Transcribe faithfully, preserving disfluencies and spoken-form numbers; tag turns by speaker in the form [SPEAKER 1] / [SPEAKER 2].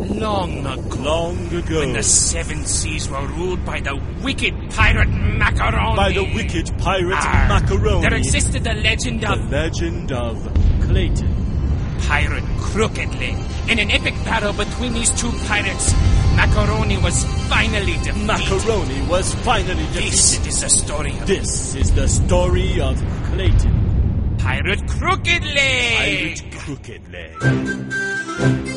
[SPEAKER 1] long ago.
[SPEAKER 2] Long ago.
[SPEAKER 1] When the seven seas were ruled by the wicked pirate Macaroni.
[SPEAKER 2] By the wicked pirate
[SPEAKER 1] Arr,
[SPEAKER 2] Macaroni.
[SPEAKER 1] There existed the legend
[SPEAKER 2] The
[SPEAKER 1] of...
[SPEAKER 2] legend of Clayton.
[SPEAKER 1] Pirate Crooked Leg. In an epic battle between these two pirates, Macaroni was finally defeated.
[SPEAKER 2] Macaroni was finally defeated.
[SPEAKER 1] This is the story of...
[SPEAKER 2] This is the story of Clayton.
[SPEAKER 1] Pirate Crooked Leg.
[SPEAKER 2] Pirate Crooked Leg.